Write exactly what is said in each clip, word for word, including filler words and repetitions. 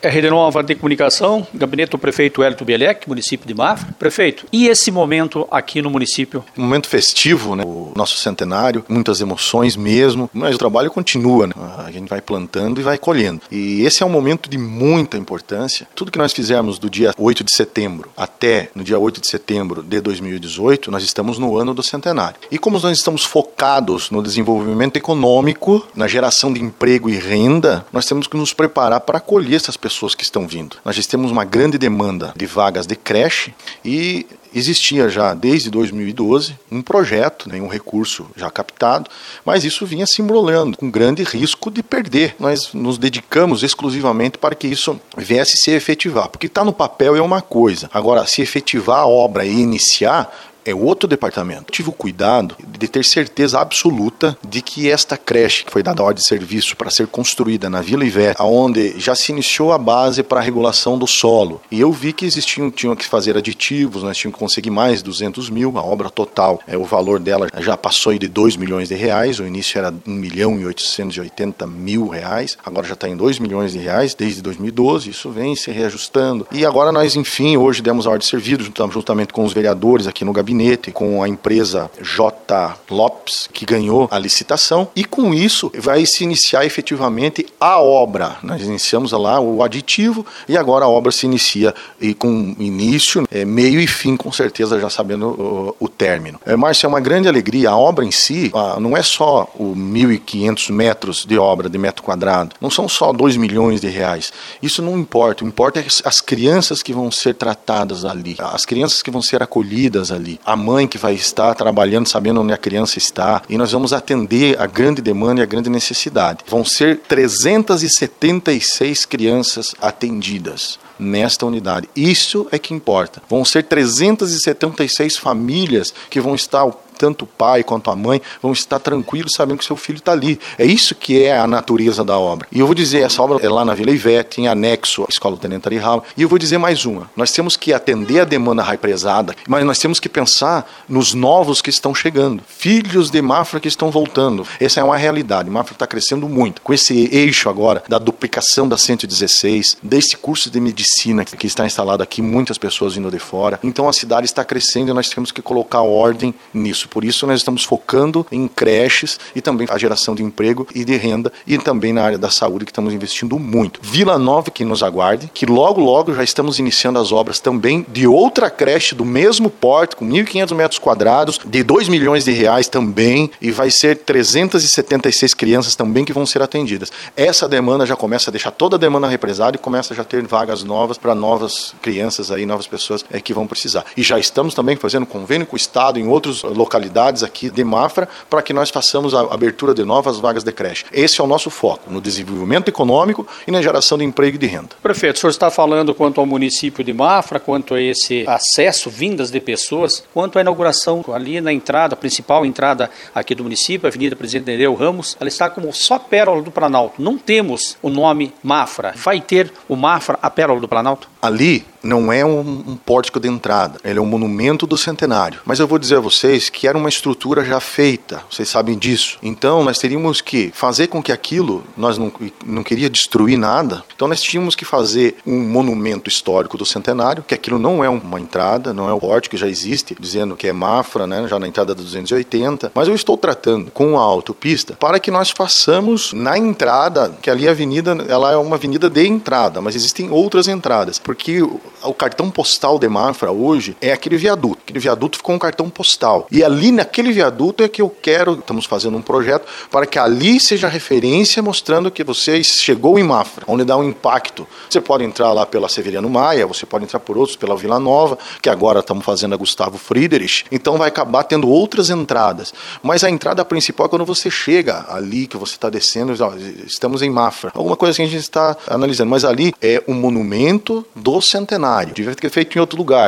É Rede Nova de Comunicação, gabinete do prefeito Hélito Bielek, município de Mafra. Prefeito, e esse momento aqui no município? Um momento festivo, né? O nosso centenário, muitas emoções mesmo, mas o trabalho continua, né? A gente vai plantando e vai colhendo. E esse é um momento de muita importância. Tudo que nós fizermos do dia oito de setembro até no dia oito de setembro de dois mil e dezoito, nós estamos no ano do centenário. E como nós estamos focados no desenvolvimento econômico, na geração de emprego e renda, nós temos que nos preparar para acolher essas pessoas que estão vindo. Nós já temos uma grande demanda de vagas de creche e existia já desde dois mil e doze um projeto, né, um recurso já captado, mas isso vinha se embrolhando, com grande risco de perder. Nós nos dedicamos exclusivamente para que isso viesse se efetivar, porque está no papel é uma coisa, agora se efetivar a obra e iniciar é outro departamento. Tive o cuidado de ter certeza absoluta de que esta creche, que foi dada a ordem de serviço para ser construída na Vila Ivete, onde já se iniciou a base para a regulação do solo, e eu vi que existiam, tinham que fazer aditivos, nós tínhamos que conseguir mais duzentos mil, a obra total, é, o valor dela já passou de dois milhões de reais, o início era um milhão e oitocentos e oitenta mil reais, agora já está em dois milhões de reais, desde dois mil e doze, isso vem se reajustando, e agora nós, enfim, hoje demos a ordem de serviço, juntamente com os vereadores aqui no gabinete, com a empresa J. Lopes, que ganhou a licitação, e com isso vai se iniciar efetivamente a obra. Nós iniciamos lá o aditivo e agora a obra se inicia e com início, é, meio e fim, com certeza, já sabendo o, o término. É, Márcio, é uma grande alegria. A obra em si, a, não é só o mil e quinhentos metros de obra, de metro quadrado, não são só dois milhões de reais. Isso não importa. O que importa é as crianças que vão ser tratadas ali, as crianças que vão ser acolhidas ali, a mãe que vai estar trabalhando, sabendo onde a criança está, e nós vamos atender a grande demanda e a grande necessidade. Vão ser trezentas e setenta e seis crianças atendidas nesta unidade. Isso é que importa. Vão ser trezentas e setenta e seis famílias que vão estar, tanto o pai quanto a mãe, vão estar tranquilos sabendo que seu filho está ali. É isso que é a natureza da obra. E eu vou dizer, essa obra é lá na Vila Ivete, em anexo à Escola Tenente Arihal. E eu vou dizer mais uma. Nós temos que atender a demanda represada, mas nós temos que pensar nos novos que estão chegando. Filhos de Mafra que estão voltando. Essa é uma realidade. Mafra está crescendo muito. Com esse eixo agora da duplicação da cento e dezesseis, desse curso de medicina que está instalado aqui, muitas pessoas vindo de fora. Então a cidade está crescendo e nós temos que colocar ordem nisso. Por isso nós estamos focando em creches e também a geração de emprego e de renda e também na área da saúde que estamos investindo muito. Vila Nova que nos aguarde, que logo logo já estamos iniciando as obras também de outra creche do mesmo porte, com mil e quinhentos metros quadrados, de dois milhões de reais também, e vai ser trezentas e setenta e seis crianças também que vão ser atendidas. Essa demanda já começa a deixar toda a demanda represada e começa a já ter vagas novas para novas crianças aí, novas pessoas é, que vão precisar. E já estamos também fazendo convênio com o Estado em outras localidades aqui de Mafra para que nós façamos a abertura de novas vagas de creche. Esse é o nosso foco, no desenvolvimento econômico e na geração de emprego e de renda. Prefeito, o senhor está falando quanto ao município de Mafra, quanto a esse acesso, vindas de pessoas, quanto à inauguração ali na entrada, a principal entrada aqui do município, a Avenida Presidente Nereu Ramos, ela está como só Pérola do Planalto. Não temos o nome Mafra. Vai ter o Mafra, a Pérola do Planalto? Ali não é um, um pórtico de entrada, ele é um monumento do centenário. Mas eu vou dizer a vocês que era uma estrutura já feita, vocês sabem disso. Então nós teríamos que fazer com que aquilo, nós não, não queria destruir nada, então nós tínhamos que fazer um monumento histórico do centenário, que aquilo não é uma entrada, não é um pórtico, já existe, dizendo que é Mafra, né, já na entrada da duzentos e oitenta, mas eu estou tratando com a autopista para que nós façamos na entrada, que ali a avenida, ela é uma avenida de entrada, mas existem outras entradas, porque o cartão postal de Mafra hoje é aquele viaduto. Aquele viaduto ficou um cartão postal. E ali naquele viaduto é que eu quero, estamos fazendo um projeto para que ali seja referência mostrando que você chegou em Mafra, onde dá um impacto. Você pode entrar lá pela Severiano Maia, você pode entrar por outros, pela Vila Nova, que agora estamos fazendo a Gustavo Friedrich, então vai acabar tendo outras entradas. Mas a entrada principal é quando você chega ali, que você está descendo, estamos em Mafra. Alguma coisa que a gente está analisando, mas ali é um monumento do centenário. Devia ter feito em outro lugar.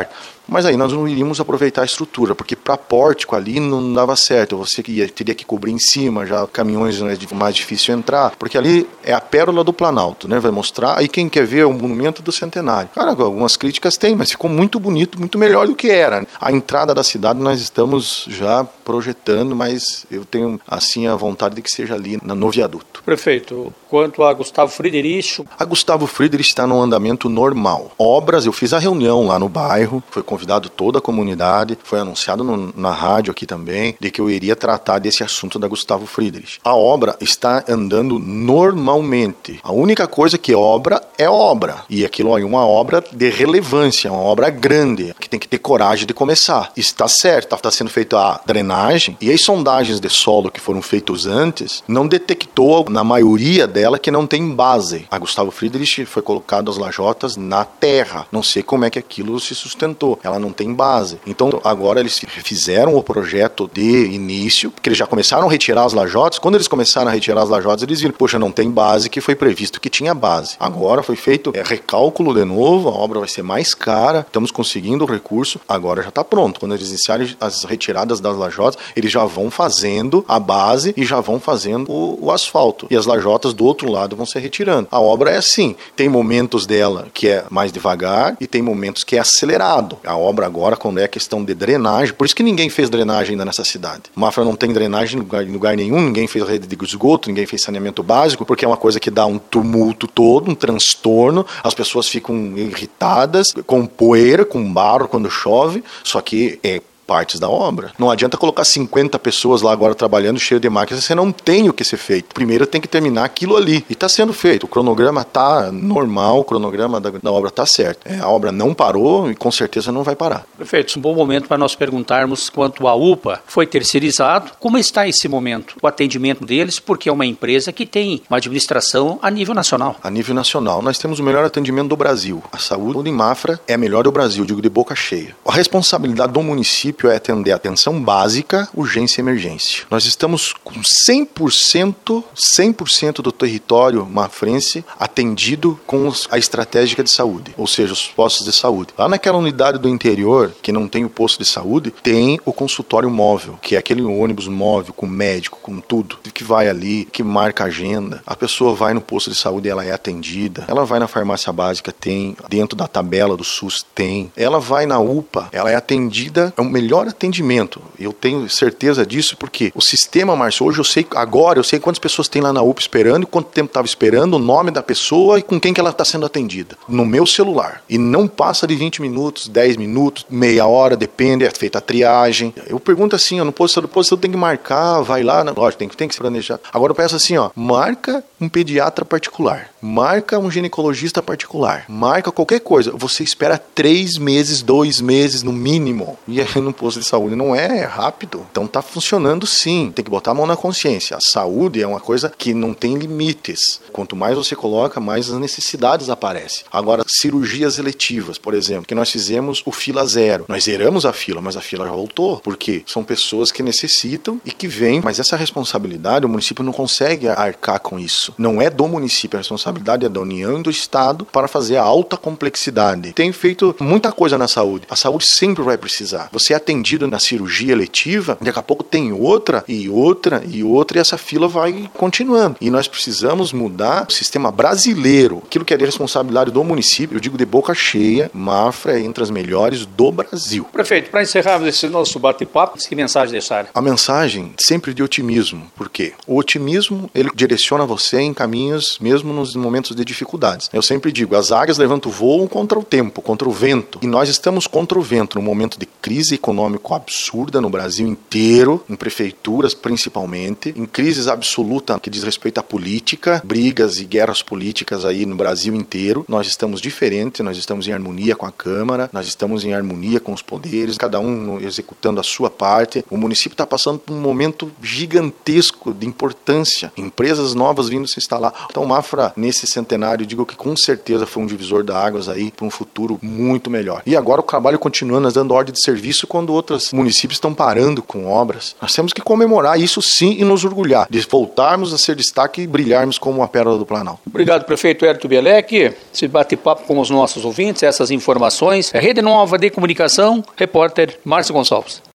Mas aí nós não iríamos aproveitar a estrutura, porque para pórtico ali não dava certo, você ia, teria que cobrir em cima, já caminhões é mais difícil entrar, porque ali é a pérola do Planalto, né? Vai mostrar, aí quem quer ver o monumento do centenário. Cara, algumas críticas tem, mas ficou muito bonito, muito melhor do que era. A entrada da cidade nós estamos já projetando, mas eu tenho assim a vontade de que seja ali no viaduto. Prefeito, quanto a Gustavo Friedrich... A Gustavo Friedrich está num andamento normal. Obras, eu fiz a reunião lá no bairro, foi convidado toda a comunidade, foi anunciado no, na rádio aqui também, de que eu iria tratar desse assunto da Gustavo Friedrich. A obra está andando normalmente. A única coisa que obra é obra. E aquilo é uma obra de relevância, uma obra grande, que tem que ter coragem de começar. Está certo, está sendo feita a drenagem, e as sondagens de solo que foram feitas antes, não detectou, na maioria dela, que não tem base. A Gustavo Friedrich foi colocado as lajotas na terra. Não sei como é que aquilo se sustentou. Ela não tem base. Então, agora eles fizeram o projeto de início, porque eles já começaram a retirar as lajotas. Quando eles começaram a retirar as lajotas, eles viram, poxa, não tem base, que foi previsto que tinha base. Agora foi feito é, recálculo de novo, a obra vai ser mais cara, estamos conseguindo o recurso, agora já está pronto. Quando eles iniciarem as retiradas das lajotas, eles já vão fazendo a base e já vão fazendo o, o asfalto. E as lajotas do outro lado vão se retirando. A obra é assim, tem momentos dela que é mais devagar e tem momentos que é acelerado. A obra agora, quando é questão de drenagem, por isso que ninguém fez drenagem ainda nessa cidade. Mafra não tem drenagem em lugar, em lugar nenhum, ninguém fez rede de esgoto, ninguém fez saneamento básico, porque é uma coisa que dá um tumulto todo, um transtorno, as pessoas ficam irritadas, com poeira, com barro quando chove, só que é partes da obra. Não adianta colocar cinquenta pessoas lá agora trabalhando cheio de máquinas, você não tem o que ser feito. Primeiro tem que terminar aquilo ali. E está sendo feito. O cronograma está normal, o cronograma da, da obra está certo. É, a obra não parou e com certeza não vai parar. Prefeito, um bom momento para nós perguntarmos quanto a U P A foi terceirizado. Como está esse momento? O atendimento deles, porque é uma empresa que tem uma administração a nível nacional. A nível nacional, nós temos o melhor atendimento do Brasil. A saúde em Mafra é a melhor do Brasil, digo de boca cheia. A responsabilidade do município é atender a atenção básica, urgência e emergência. Nós estamos com cem por cento, cem por cento do território mafrense atendido com a estratégica de saúde, ou seja, os postos de saúde. Lá naquela unidade do interior, que não tem o posto de saúde, tem o consultório móvel, que é aquele ônibus móvel com médico, com tudo, que vai ali, que marca a agenda. A pessoa vai no posto de saúde, ela é atendida. Ela vai na farmácia básica, tem. Dentro da tabela do SUS, tem. Ela vai na U P A, ela é atendida, é o melhor atendimento. Eu tenho certeza disso porque o sistema, Márcio, hoje eu sei, agora eu sei quantas pessoas tem lá na U P A esperando, quanto tempo estava esperando, o nome da pessoa e com quem que ela está sendo atendida. No meu celular. E não passa de vinte minutos, dez minutos, meia hora, depende, é feita a triagem. Eu pergunto assim, ó, no posto de saúde tem que marcar, vai lá, na... lógico, tem, tem que se planejar. Agora eu peço assim, ó, marca um pediatra particular, marca um ginecologista particular, marca qualquer coisa. Você espera três meses, dois meses no mínimo. E aí no posto de saúde não é rápido. Então tá funcionando sim. Tem que botar a mão na consciência. A saúde é uma coisa que não tem limites. Quanto mais você coloca, mais as necessidades aparecem. Agora, cirurgias eletivas, por exemplo, que nós fizemos o fila zero. Nós zeramos a fila, mas a fila já voltou. Porque são pessoas que necessitam e que vêm. Mas essa responsabilidade, o município não consegue arcar com isso. Não é do município. A responsabilidade é da União e do Estado para fazer a alta complexidade. Tem feito muita coisa na saúde. A saúde sempre vai precisar. Você é atendido na cirurgia eletiva, daqui a pouco tem outra e outra e outra e essa fila vai continuando. E nós precisamos mudar o sistema brasileiro, aquilo que é de responsabilidade do município, eu digo de boca cheia, Mafra é entre as melhores do Brasil. Prefeito, para encerrarmos esse nosso bate-papo, que mensagem deixar? A mensagem sempre de otimismo, porque o otimismo, ele direciona você em caminhos mesmo nos momentos de dificuldades. Eu sempre digo, as águias levantam o voo contra o tempo, contra o vento, e nós estamos contra o vento no momento de crise econômica absurda no Brasil inteiro, em prefeituras principalmente, em crises absoluta que diz respeito à política, brigas e guerras políticas aí no Brasil inteiro. Nós estamos diferentes, nós estamos em harmonia com a Câmara, nós estamos em harmonia com os poderes, cada um executando a sua parte. O município está passando por um momento gigantesco de importância, empresas novas vindo se instalar. Então, Mafra, nesse centenário, digo que com certeza foi um divisor de águas aí para um futuro muito melhor. E agora o trabalho continuando, nós dando ordem de serviço com quando outros municípios estão parando com obras. Nós temos que comemorar isso sim e nos orgulhar de voltarmos a ser destaque e brilharmos como a pérola do Planalto. Obrigado, prefeito Hérito Bielek. Esse bate-papo com os nossos ouvintes, essas informações. Rede Nova de Comunicação, repórter Márcio Gonçalves.